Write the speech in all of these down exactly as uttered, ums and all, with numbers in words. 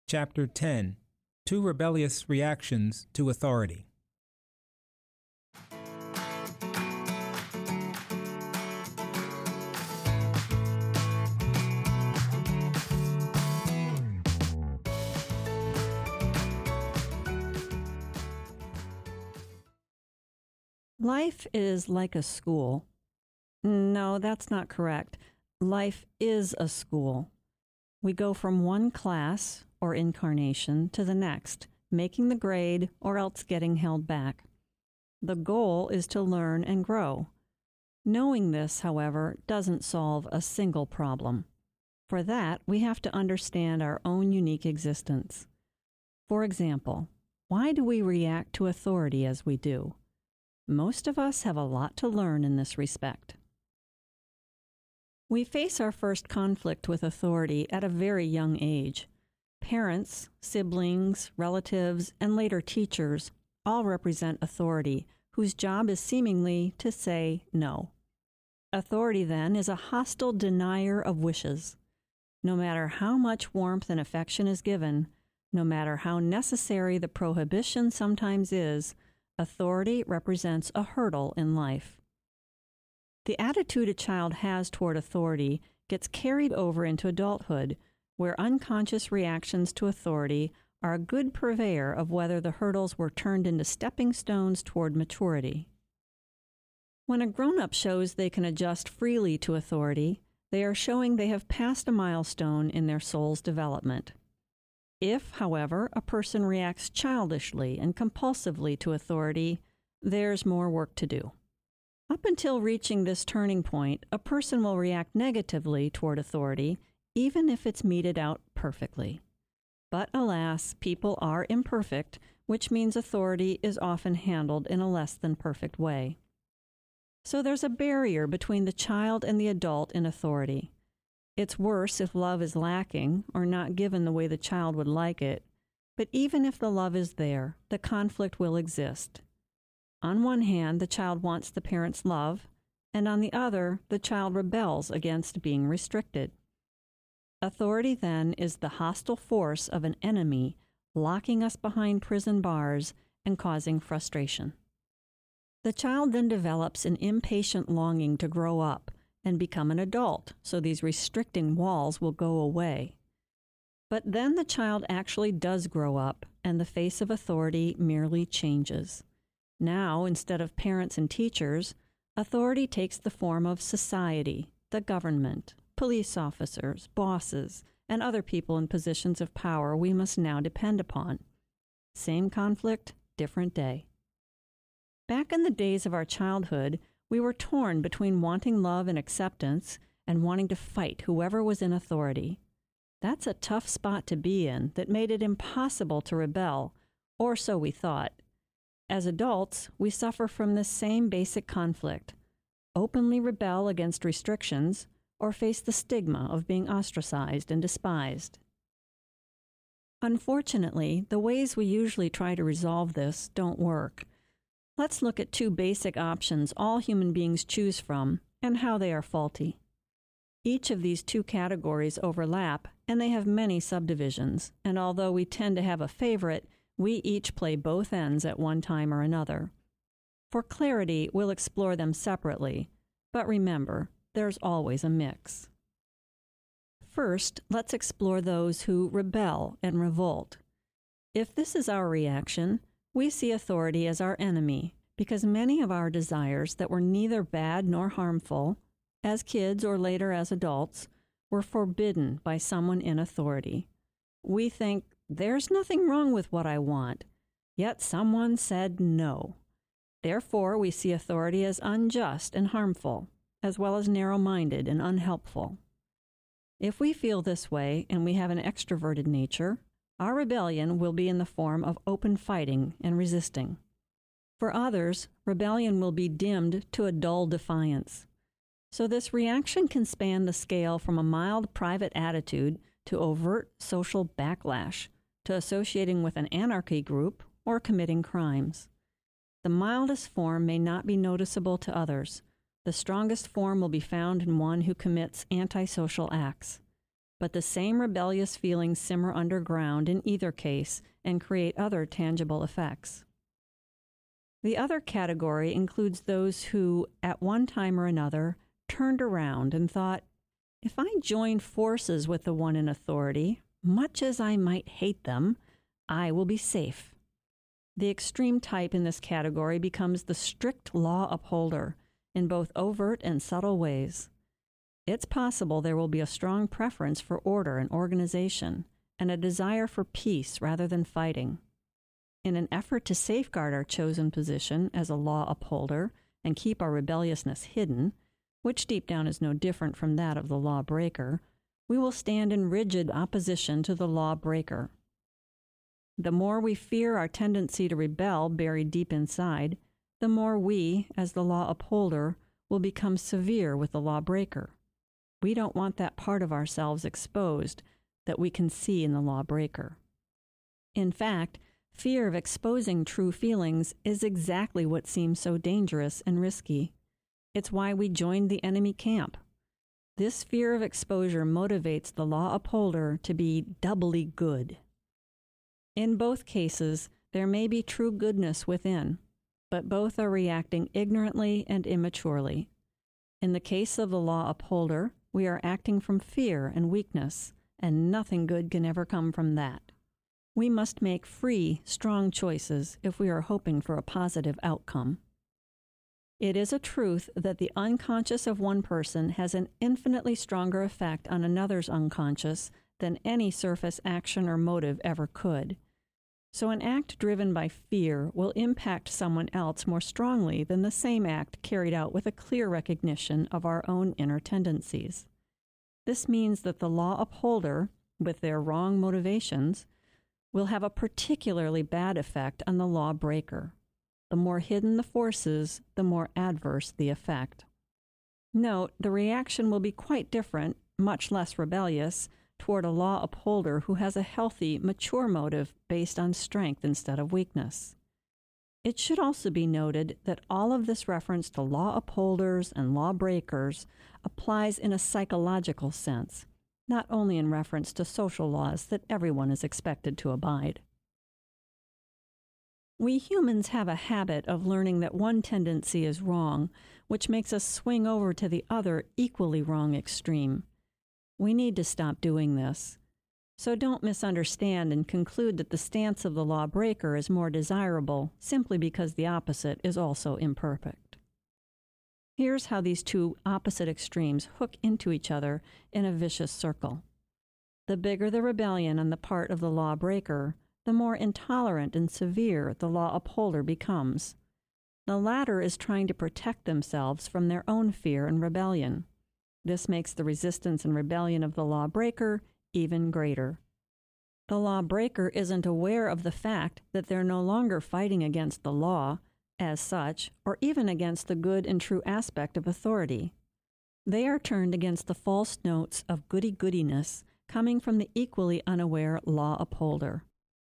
Chapter ten. Two Rebellious Reactions to Authority. Life is like a school. No, that's not correct. Life is a school. We go from one class or incarnation to the next, making the grade or else getting held back. The goal is to learn and grow. Knowing this, however, doesn't solve a single problem. For that, we have to understand our own unique existence. For example, why do we react to authority as we do? Most of us have a lot to learn in this respect. We face our first conflict with authority at a very young age. Parents, siblings, relatives, and later teachers all represent authority, whose job is seemingly to say no. Authority, then, is a hostile denier of wishes. No matter how much warmth and affection is given, no matter how necessary the prohibition sometimes is, authority represents a hurdle in life. The attitude a child has toward authority gets carried over into adulthood, where unconscious reactions to authority are a good purveyor of whether the hurdles were turned into stepping stones toward maturity. When a grown-up shows they can adjust freely to authority, they are showing they have passed a milestone in their soul's development. If, however, a person reacts childishly and compulsively to authority, there's more work to do. Up until reaching this turning point, a person will react negatively toward authority, even if it's meted out perfectly. But alas, people are imperfect, which means authority is often handled in a less than perfect way. So there's a barrier between the child and the adult in authority. It's worse if love is lacking or not given the way the child would like it, but even if the love is there, the conflict will exist. On one hand, the child wants the parent's love, and on the other, the child rebels against being restricted. Authority, then, is the hostile force of an enemy locking us behind prison bars and causing frustration. The child then develops an impatient longing to grow up and become an adult, so these restricting walls will go away. But then the child actually does grow up, and the face of authority merely changes. Now, instead of parents and teachers, authority takes the form of society, the government, police officers, bosses, and other people in positions of power we must now depend upon. Same conflict, different day. Back in the days of our childhood, we were torn between wanting love and acceptance and wanting to fight whoever was in authority. That's a tough spot to be in that made it impossible to rebel, or so we thought. As adults, we suffer from this same basic conflict: openly rebel against restrictions or face the stigma of being ostracized and despised. Unfortunately, the ways we usually try to resolve this don't work. Let's look at two basic options all human beings choose from and how they are faulty. Each of these two categories overlap, and they have many subdivisions, and although we tend to have a favorite, we each play both ends at one time or another. For clarity, we'll explore them separately, but remember, there's always a mix. First, let's explore those who rebel and revolt. If this is our reaction, we see authority as our enemy, because many of our desires that were neither bad nor harmful, as kids or later as adults, were forbidden by someone in authority. We think, there's nothing wrong with what I want, yet someone said no. Therefore, we see authority as unjust and harmful, as well as narrow-minded and unhelpful. If we feel this way and we have an extroverted nature, our rebellion will be in the form of open fighting and resisting. For others, rebellion will be dimmed to a dull defiance. So this reaction can span the scale from a mild private attitude to overt social backlash, to associating with an anarchy group or committing crimes. The mildest form may not be noticeable to others. The strongest form will be found in one who commits antisocial acts. but the same rebellious feelings simmer underground in either case and create other tangible effects. The other category includes those who, at one time or another, turned around and thought, if I join forces with the one in authority, much as I might hate them, I will be safe. The extreme type in this category becomes the strict law upholder in both overt and subtle ways. It's possible there will be a strong preference for order and organization, and a desire for peace rather than fighting. In an effort to safeguard our chosen position as a law upholder and keep our rebelliousness hidden, which deep down is no different from that of the lawbreaker, we will stand in rigid opposition to the lawbreaker. The more we fear our tendency to rebel buried deep inside, the more we, as the law upholder, will become severe with the lawbreaker. We don't want that part of ourselves exposed that we can see in the lawbreaker. In fact, fear of exposing true feelings is exactly what seems so dangerous and risky. It's why we joined the enemy camp. This fear of exposure motivates the law upholder to be doubly good. In both cases, there may be true goodness within, but both are reacting ignorantly and immaturely. In the case of the law upholder, we are acting from fear and weakness, and nothing good can ever come from that. We must make free, strong choices if we are hoping for a positive outcome. It is a truth that the unconscious of one person has an infinitely stronger effect on another's unconscious than any surface action or motive ever could. So an act driven by fear will impact someone else more strongly than the same act carried out with a clear recognition of our own inner tendencies. This means that the law upholder, with their wrong motivations, will have a particularly bad effect on the lawbreaker. The more hidden the forces, the more adverse the effect. Note, the reaction will be quite different, much less rebellious, toward a law upholder who has a healthy, mature motive based on strength instead of weakness. It should also be noted that all of this reference to law upholders and lawbreakers applies in a psychological sense, not only in reference to social laws that everyone is expected to abide. We humans have a habit of learning that one tendency is wrong, which makes us swing over to the other equally wrong extreme. We need to stop doing this. So don't misunderstand and conclude that the stance of the lawbreaker is more desirable simply because the opposite is also imperfect. Here's how these two opposite extremes hook into each other in a vicious circle. The bigger the rebellion on the part of the lawbreaker, the more intolerant and severe the law upholder becomes. The latter is trying to protect themselves from their own fear and rebellion. This makes the resistance and rebellion of the lawbreaker even greater. The lawbreaker isn't aware of the fact that they're no longer fighting against the law, as such, or even against the good and true aspect of authority. They are turned against the false notes of goody-goodiness coming from the equally unaware law upholder.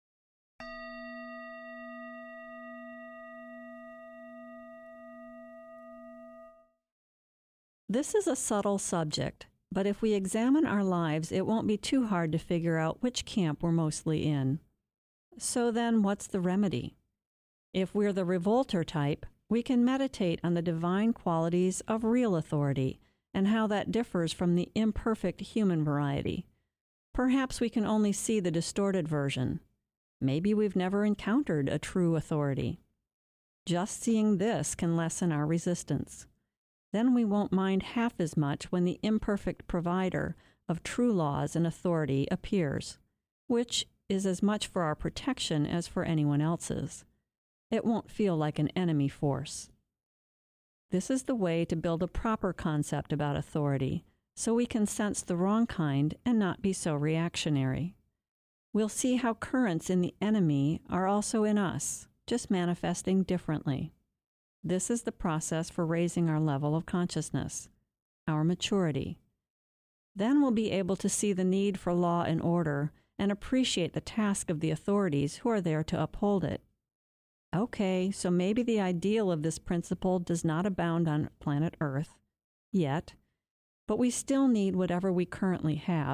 This is a subtle subject, but if we examine our lives, it won't be too hard to figure out which camp we're mostly in. So then, what's the remedy? If we're the revolter type, we can meditate on the divine qualities of real authority and how that differs from the imperfect human variety. Perhaps we can only see the distorted version. Maybe we've never encountered a true authority. Just seeing this can lessen our resistance. Then we won't mind half as much when the imperfect provider of true laws and authority appears, which is as much for our protection as for anyone else's. It won't feel like an enemy force. This is the way to build a proper concept about authority, so we can sense the wrong kind and not be so reactionary. We'll see how currents in the enemy are also in us, just manifesting differently. This is the process for raising our level of consciousness, our maturity. Then we'll be able to see the need for law and order and appreciate the task of the authorities who are there to uphold it. Okay, so maybe the ideal of this principle does not abound on planet Earth, yet, but we still need whatever we currently have,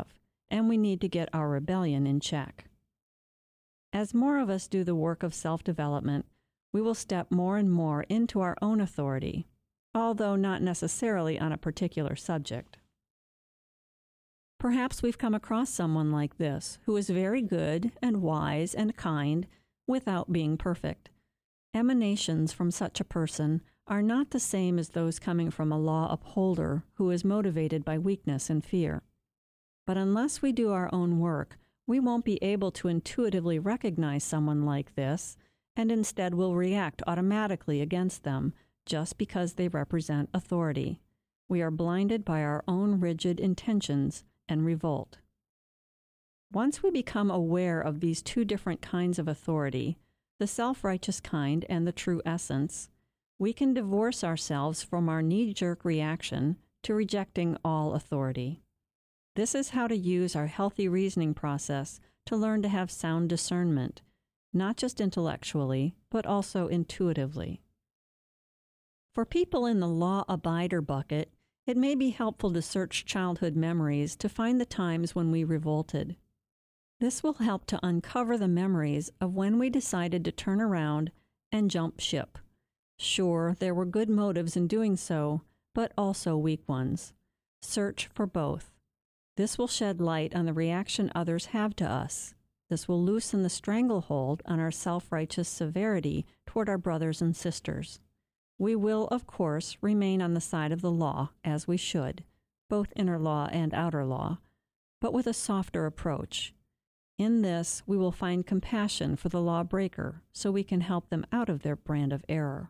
and we need to get our rebellion in check. As more of us do the work of self-development, we will step more and more into our own authority, although not necessarily on a particular subject. Perhaps we've come across someone like this, who is very good and wise and kind without being perfect. Emanations from such a person are not the same as those coming from a law upholder who is motivated by weakness and fear. But unless we do our own work, we won't be able to intuitively recognize someone like this, and instead will react automatically against them just because they represent authority. We are blinded by our own rigid intentions and revolt. Once we become aware of these two different kinds of authority, the self-righteous kind and the true essence, we can divorce ourselves from our knee-jerk reaction to rejecting all authority. This is how to use our healthy reasoning process to learn to have sound discernment, not just intellectually, but also intuitively. For people in the law-abider bucket, it may be helpful to search childhood memories to find the times when we revolted. This will help to uncover the memories of when we decided to turn around and jump ship. Sure, there were good motives in doing so, but also weak ones. Search for both. This will shed light on the reaction others have to us. This will loosen the stranglehold on our self-righteous severity toward our brothers and sisters. We will, of course, remain on the side of the law, as we should, both inner law and outer law, but with a softer approach. In this, we will find compassion for the lawbreaker, so we can help them out of their brand of error.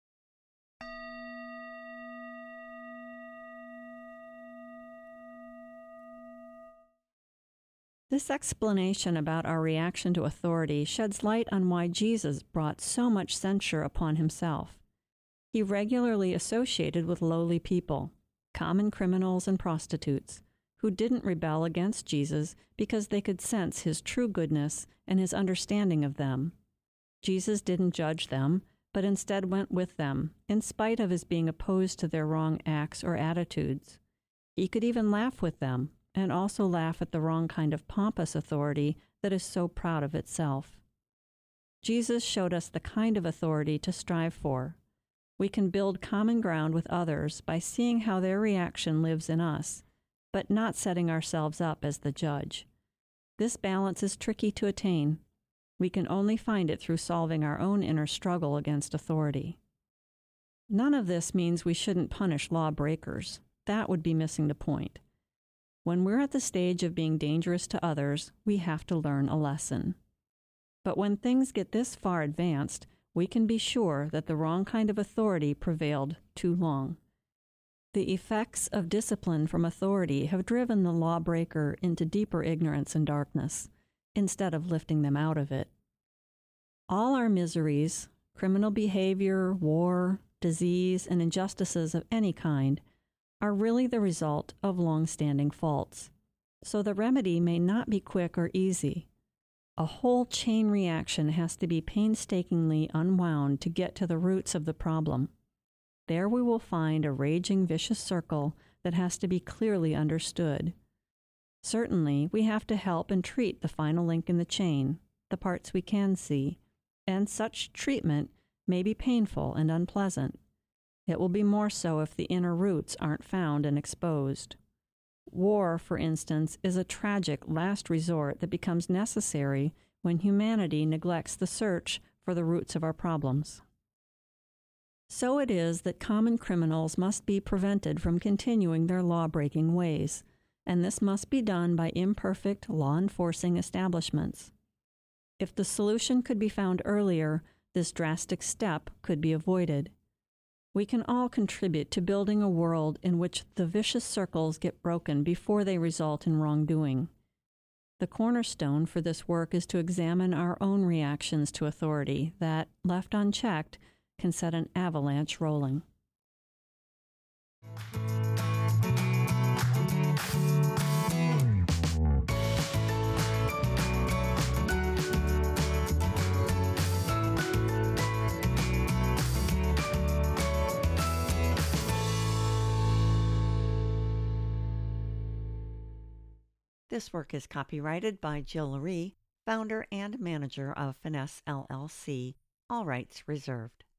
This explanation about our reaction to authority sheds light on why Jesus brought so much censure upon himself. He regularly associated with lowly people, common criminals and prostitutes, who didn't rebel against Jesus because they could sense his true goodness and his understanding of them. Jesus didn't judge them, but instead went with them, in spite of his being opposed to their wrong acts or attitudes. He could even laugh with them, and also laugh at the wrong kind of pompous authority that is so proud of itself. Jesus showed us the kind of authority to strive for. We can build common ground with others by seeing how their reaction lives in us, but not setting ourselves up as the judge. This balance is tricky to attain. We can only find it through solving our own inner struggle against authority. None of this means we shouldn't punish lawbreakers. That would be missing the point. When we're at the stage of being dangerous to others, we have to learn a lesson. But when things get this far advanced, we can be sure that the wrong kind of authority prevailed too long. The effects of discipline from authority have driven the lawbreaker into deeper ignorance and darkness, instead of lifting them out of it. All our miseries, criminal behavior, war, disease, and injustices of any kind, are really the result of long-standing faults. So the remedy may not be quick or easy. A whole chain reaction has to be painstakingly unwound to get to the roots of the problem. There we will find a raging vicious circle that has to be clearly understood. Certainly, we have to help and treat the final link in the chain, the parts we can see, and such treatment may be painful and unpleasant. It will be more so if the inner roots aren't found and exposed. War, for instance, is a tragic last resort that becomes necessary when humanity neglects the search for the roots of our problems. So it is that common criminals must be prevented from continuing their law-breaking ways, and this must be done by imperfect law-enforcing establishments. If the solution could be found earlier, this drastic step could be avoided. We can all contribute to building a world in which the vicious circles get broken before they result in wrongdoing. The cornerstone for this work is to examine our own reactions to authority that, left unchecked, can set an avalanche rolling. This work is copyrighted by Jill Ree, founder and manager of Finesse L L C. All rights reserved.